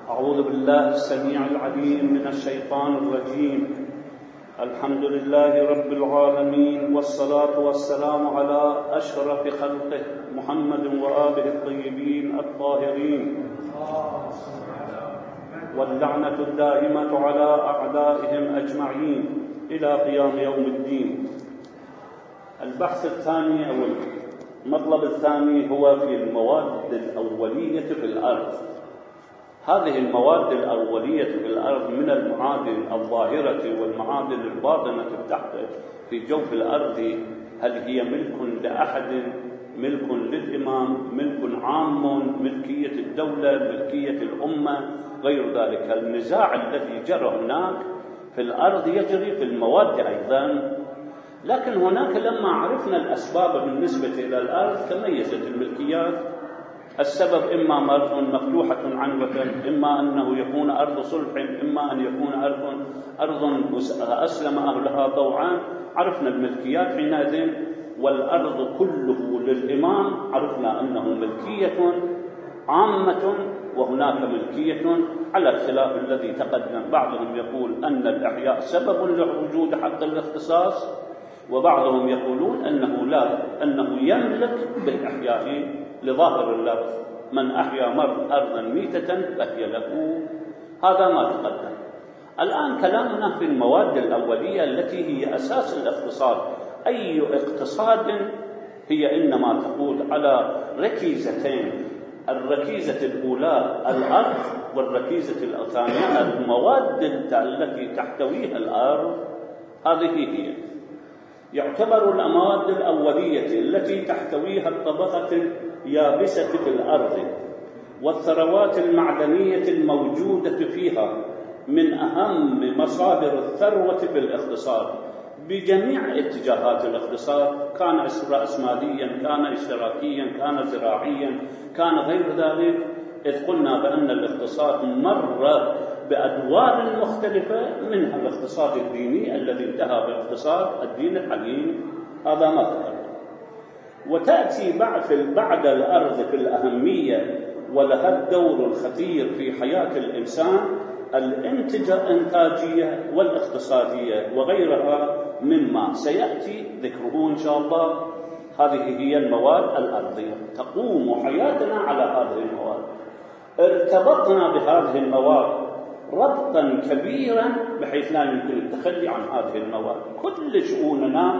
أعوذ بالله السميع العليم من الشيطان الرجيم. الحمد لله رب العالمين، والصلاة والسلام على أشرف خلقه محمد وآله الطيبين الطاهرين، واللعنة الدائمة على أعدائهم أجمعين إلى قيام يوم الدين. البحث الثاني أو المطلب الثاني هو في المواد الأولية في الأرض. هذه المواد الأولية في الأرض من المعادن الظاهرة والمعادن الباطنة في جوف الأرض، هل هي ملك لأحد، ملك للإمام، ملك عام، ملكية الدولة، ملكية الأمة، غير ذلك. النزاع الذي جرى هناك في الأرض يجري في المواد أيضا، لكن هناك لما عرفنا الأسباب بالنسبة إلى الأرض تميزت الملكيات. السبب إما أرض مفتوحة عنوة، إما أنه يكون أرض صلح، إما أن يكون أرض أسلم أهلها طوعا. عرفنا الملكيات حينئذ، والأرض كله للإمام عرفنا أنه ملكية عامة، وهناك ملكية على الخلاف الذي تقدم. بعضهم يقول أن الإحياء سبب لوجود حق الاختصاص، وبعضهم يقولون أنه لا، أنه يملك بالإحياء لظاهر اللفظ: من أحيا أرضا ميتة فهي له. هذا ما تقدم. الآن كلامنا في المواد الأولية التي هي أساس الاقتصاد. أي اقتصاد هي إنما تقول على ركيزتين: الركيزة الأولى الأرض، والركيزة الثانية المواد التي تحتويها الأرض. هذه هي يعتبر المواد الأولية التي تحتويها الطبقة اليابسة في الأرض والثروات المعدنية الموجودة فيها من أهم مصادر الثروة في الاقتصاد بجميع اتجاهات الاقتصاد، كان رأسماليا، كان اشتراكيا، كان زراعيا، كان غير ذلك. إذ قلنا بأن الاقتصاد مر بأدوار مختلفة، منها الاقتصاد الديني الذي انتهى باقتصاد الدين الحديث، هذا ما تقدم. وتأتي بعد الأرض في الأهمية ولها الدور الخطير في حياة الإنسان الإنتاجية والاقتصادية وغيرها مما سيأتي ذكره إن شاء الله. هذه هي المواد الأرضية، تقوم حياتنا على هذه المواد. ارتبطنا بهذه المواد ربطا كبيرا بحيث لا يمكن التخلي عن هذه المواد. كل شؤوننا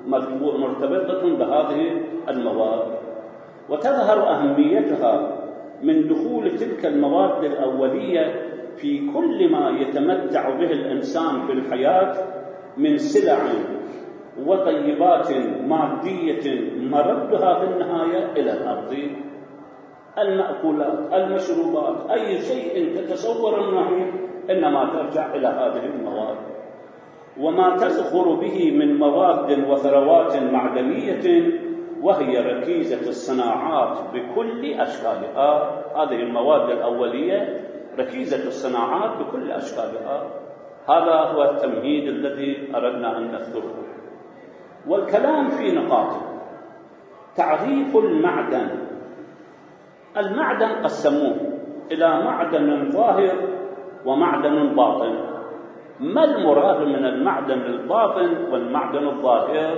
مرتبطة بهذه المواد، وتظهر أهميتها من دخول تلك المواد الأولية في كل ما يتمتع به الإنسان في الحياة من سلع وطيبات مادية مردها في النهاية إلى الأرض. المأكولات، المشروبات، أي شيء تتصور أنه إنما ترجع إلى هذه المواد. وما تزخر به من مواد وثروات معدنية، وهي ركيزة الصناعات بكل أشكالها. هذه المواد الأولية ركيزة الصناعات بكل أشكالها. هذا هو التمهيد الذي أردنا أن نذكره، والكلام في نقاط. تعريف المعدن. المعدن قسموه إلى معدن ظاهر ومعدن باطن. ما المراد من المعدن الباطن والمعدن الظاهر؟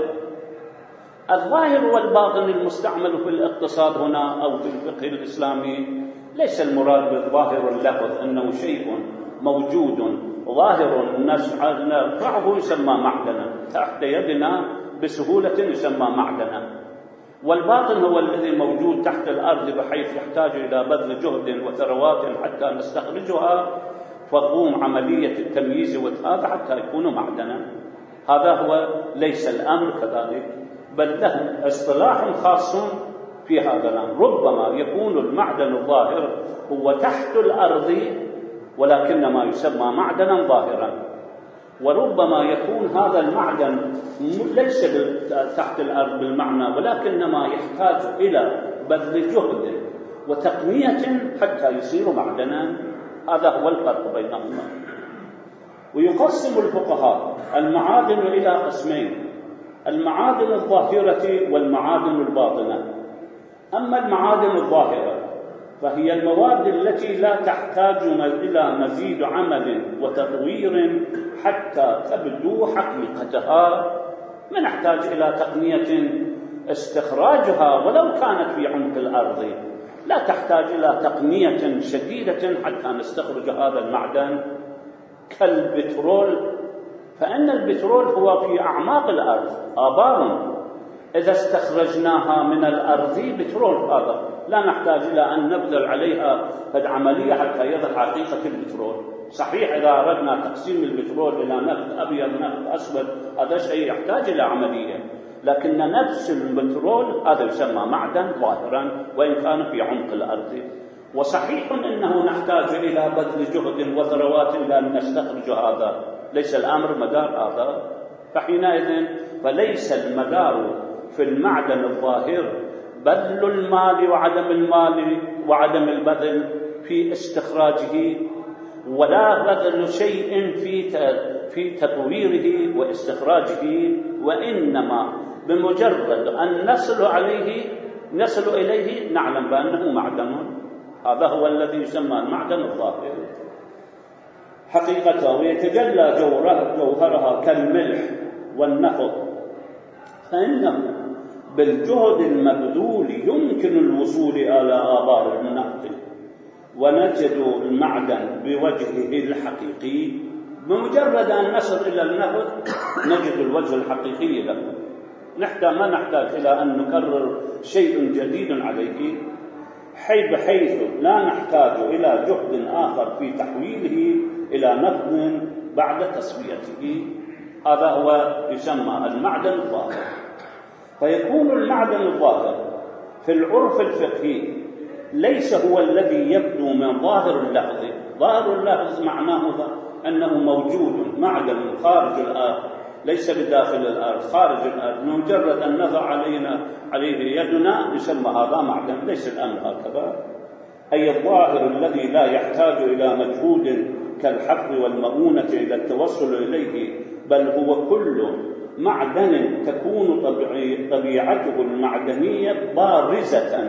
الظاهر والباطن المستعمل في الاقتصاد هنا أو في الفقه الإسلامي ليس المراد بالظاهر اللفظ أنه شيء موجود ظاهر نرفعه يسمى معدنا، تحت يدنا بسهولة يسمى معدنا. والباطن هو الذي موجود تحت الأرض بحيث يحتاج إلى بذل جهد وثروات حتى نستخرجها، فقوم عملية التمييز والهذا حتى يكون معدنا. هذا هو ليس الأمر كذلك، بل له اصطلاح خاص في هذا الأمر. ربما يكون المعدن الظاهر هو تحت الأرض ولكن ما يسمى معدنا ظاهرا، وربما يكون هذا المعدن ليس تحت الأرض بالمعنى، ولكنما يحتاج إلى بذل جهد وتقنية حتى يصير معدنا. هذا هو الفرق بينهما. ويقسم الفقهاء المعادن إلى قسمين: المعادن الظاهرة والمعادن الباطنة. أما المعادن الظاهرة فهي المواد التي لا تحتاج إلى مزيد عمل وتطوير حتى تبدو حقيقتها. ما نحتاج إلى تقنية استخراجها ولو كانت في عمق الأرض، لا تحتاج إلى تقنية شديدة حتى نستخرج هذا المعدن كالبترول، فإن البترول هو في أعماق الأرض آبار، إذا استخرجناها من الأرض بترول هذا لا نحتاج إلى أن نبذل عليها عملية حتى يظهر حقيقة البترول. صحيح إذا أردنا تقسيم البترول إلى نفط أبيض نفط أسود هذا شيء يحتاج إلى عملية، لكن نفس البترول هذا يسمى معدن ظاهرا وإن كان في عمق الأرض. وصحيح أنه نحتاج إلى بذل جهد وثروات لأن نستخرج هذا، ليس الأمر مدار هذا. فحينئذ فليس المدار في المعدن الظاهر بذل المال وعدم البذل في استخراجه، ولا بذل شيء في تطويره واستخراجه، وإنما بمجرد أن نصل إليه نعلم بأنه معدن. هذا هو الذي يسمى المعدن الظاهر حقيقته، ويتجلى جوهرها كالملح والنفط، فإنه بالجهد المبذول يمكن الوصول إلى آبار النفط ونجد المعدن بوجهه الحقيقي. بمجرد أن نصل إلى النفط نجد الوجه الحقيقي له، ما نحتاج إلى أن نكرر شيء جديد عليه، بحيث لا نحتاج إلى جهد آخر في تحويله إلى نفط بعد تصفيته. هذا هو يسمى المعدن الظاهر. فيكون المعدن الظاهر في العرف الفقهي ليس هو الذي يبدو من ظاهر اللفظ. ظاهر اللفظ معناه أنه موجود معدن خارج الأرض، ليس بداخل الأرض، خارج الأرض، مجرد أن نضع عليه يدنا يسمى هذا معدن. ليس الأمر هكذا، أي الظاهر الذي لا يحتاج إلى مجهود كالحفر والمؤونة إلى التوصل إليه، بل هو كل معدن تكون طبيعته المعدنية بارزة،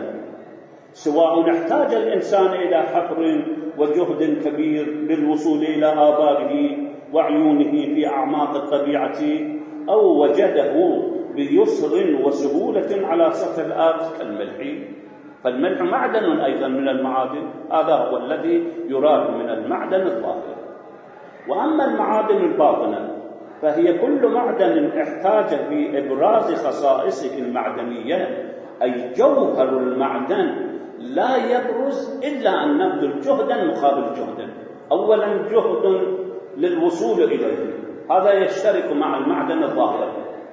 سواء احتاج الإنسان إلى حفر وجهد كبير للوصول إلى آباره وعيونه في أعماق الطبيعة، أو وجده بيسر وسهولة على سطح الأرض كالملح. فالملح معدن أيضا من المعادن، هذا هو الذي يراد من المعدن الظاهر. وأما المعادن الباطنة فهي كل معدن احتاج في إبراز خصائصه المعدنية، أي جوهر المعدن لا يبرز إلا أن نبذل جهدا مقابل جهد. أولا جهد للوصول إليه، هذا يشترك مع المعدن الظاهر.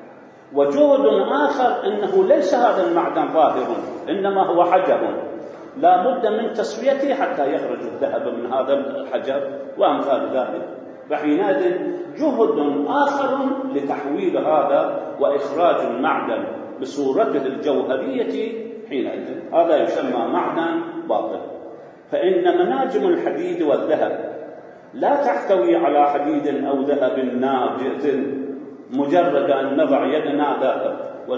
وجهد آخر أنه ليس هذا المعدن ظاهر، إنما هو حجر، لا بد من تصفيته حتى يخرج الذهب من هذا الحجر وأمثال ذلك. فحينئذ جهد آخر لتحويل هذا وإخراج المعدن بصورته الجوهرية، حينئذ هذا يسمى معدن باطن. فإن مناجم الحديد والذهب لا تحتوي على حديد أو ذهب ناجز، مجرد أن نضع يدنا ذهب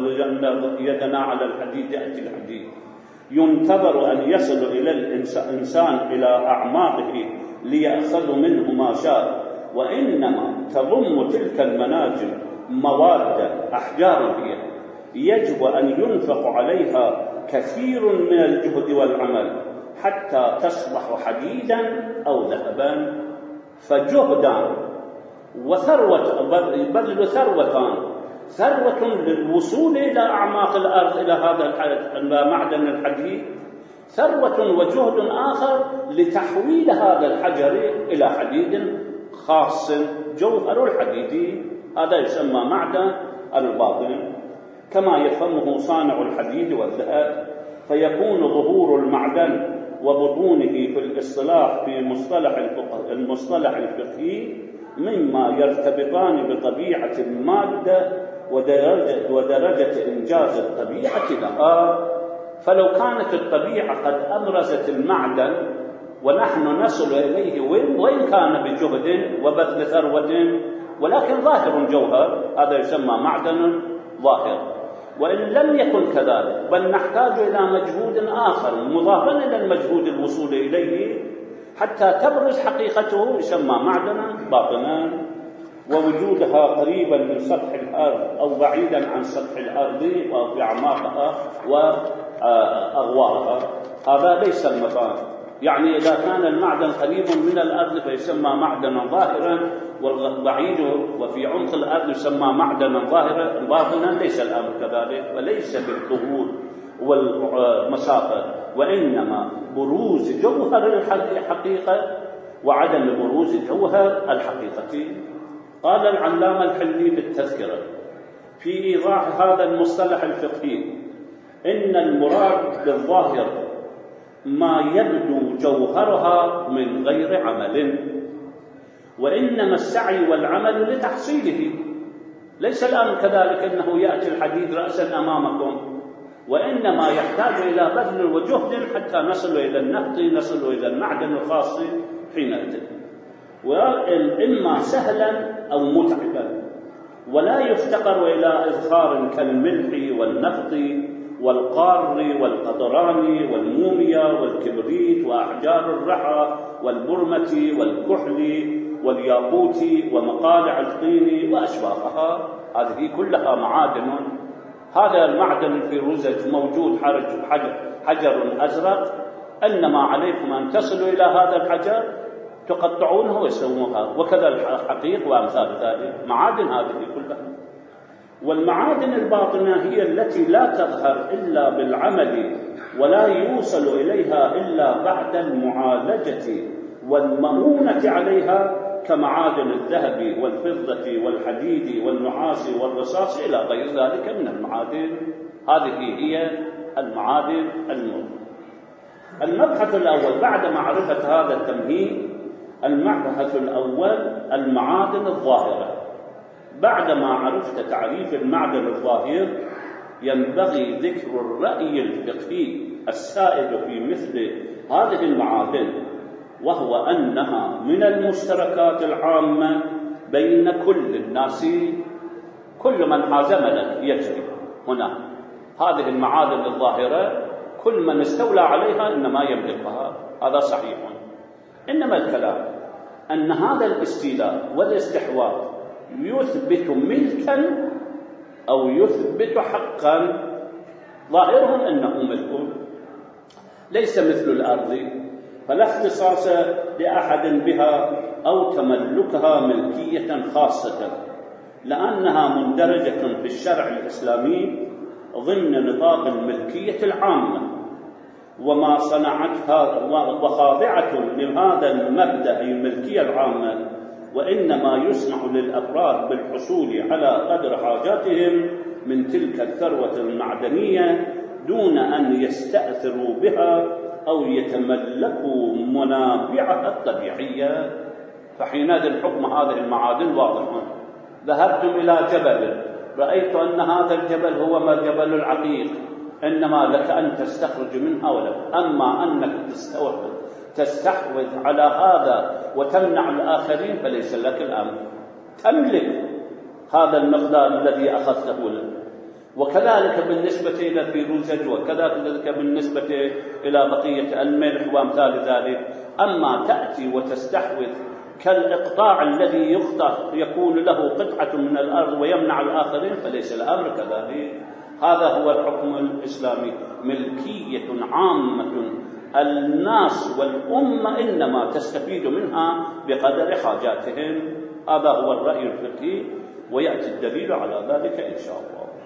ويدنا على الحديد يأتي الحديد. ينتظر أن يصل إلى الإنسان إلى أعماقه ليأخذ منه ما شاء، وإنما تضم تلك المناجم مواد أحجار هي يجب أن ينفق عليها كثير من الجهد والعمل حتى تصبح حديدا أو ذهبا. فجهدان وثروة، بذل ثروة للوصول إلى أعماق الأرض إلى هذا معدن الحديد، ثروة وجهد آخر لتحويل هذا الحجر إلى حديد خاص جوهر الحديد، هذا يسمى معدن الباطن كما يفهمه صانع الحديد والذهب. فيكون ظهور المعدن وبطونه في الاصطلاح في المصطلح الفقهي مما يرتبطان بطبيعة المادة ودرجة إنجاز الطبيعة لها. فلو كانت الطبيعة قد أبرزت المعدن ونحن نصل إليه وإن كان بجهد وبذل ثروة ولكن ظاهر جوهر، هذا يسمى معدن ظاهر. وإن لم يكن كذلك بل نحتاج إلى مجهود آخر مضافا إلى المجهود الوصول إليه حتى تبرز حقيقته، يسمى معدنا باطنا، ووجودها قريبا من سطح الأرض أو بعيدا عن سطح الأرض وفي أعماقها وأغوارها. هذا ليس المكان، يعني إذا كان المعدن قريب من الأرض فيسمى معدنا ظاهرا، والبعيد وفي عمق الأرض يسمى معدنا ظاهرا باطنا. ليس الأمر كذلك، وليس بالظهور والمسافة، وإنما بروز جوهر الحقيقة وعدم بروز جوهر الحقيقة. قال العلامة الحلي بالتذكرة في إيضاح هذا المصطلح الفقهي: إن المراد بالظاهر ما يبدو جوهرها من غير عمل، وإنما السعي والعمل لتحصيله. ليس الأمر كذلك أنه يأتي الحديد رأسا أمامكم، وإنما يحتاج إلى بذل وجهد حتى نصل إلى النفط، نصل إلى المعدن الخاص حينئذ، وإما سهلا أو متعبا، ولا يفتقر إلى إذخار كالملح والنفط والقار والقطران والموميا والكبريت وأحجار الرحى والبرمة والكحل والياقوت ومقالع الطين وأشباهها. هذه كلها معادن. هذا المعدن الفيروزج موجود حجر أزرق، إنما عليكم أن تصلوا إلى هذا الحجر تقطعونه ويسوونها، وكذا الحقيق وأمثال ذلك. معادن هذه كلها. والمعادن الباطنة هي التي لا تظهر إلا بالعمل، ولا يوصل إليها إلا بعد المعالجة والمؤونة عليها، كمعادن الذهب والفضة والحديد والنحاس والرصاص إلى غير ذلك من المعادن. هذه هي المعادن الموجودة. المبحث الأول بعد معرفة هذا التمهيد، المبحث الأول المعادن الظاهرة. بعدما عرفت تعريف المعدن الظاهر ينبغي ذكر الرأي الفقهي السائد في مثل هذه المعادن، وهو أنها من المشتركات العامة بين كل الناس. كل من حاز ملك يجري هنا. هذه المعادن الظاهرة كل من استولى عليها إنما يملكها، هذا صحيح. إنما الكلام أن هذا الاستيلاء والاستحواذ يثبت ملكا أو يثبت حقا. ظاهرهم أنه ملك، ليس مثل الأرض، فلا اختصاص لأحد بها أو تملكها ملكية خاصة، لأنها مندرجة في الشرع الإسلامي ضمن نطاق الملكية العامة، وما صنعتها وخاضعة لهذا المبدأ الملكية العامة، وإنما يسمح للأفراد بالحصول على قدر حاجاتهم من تلك الثروة المعدنية دون أن يستأثروا بها أو يتملكوا منابعها الطبيعية. فحينئذ حكم هذه المعادن واضح. ذهبتم إلى جبل، رأيت أن هذا الجبل هو ما جبل العقيق، إنما لك أن تستخرج منها ولا. أما أنك تستحوذ على هذا وتمنع الآخرين فليس لك الأمر، تملك هذا المقدار الذي أخذته لك. وكذلك بالنسبة إلى الفيروزج، وكذلك بالنسبة إلى بقية الملح وأمثال ذلك. أما تأتي وتستحوذ كالإقطاع الذي يكون له قطعة من الأرض ويمنع الآخرين فليس الأمر كذلك. هذا هو الحكم الإسلامي، ملكية عامة، الناس والأمة إنما تستفيد منها بقدر حاجاتهم. هذا هو الرأي الفقهي، ويأتي الدليل على ذلك إن شاء الله.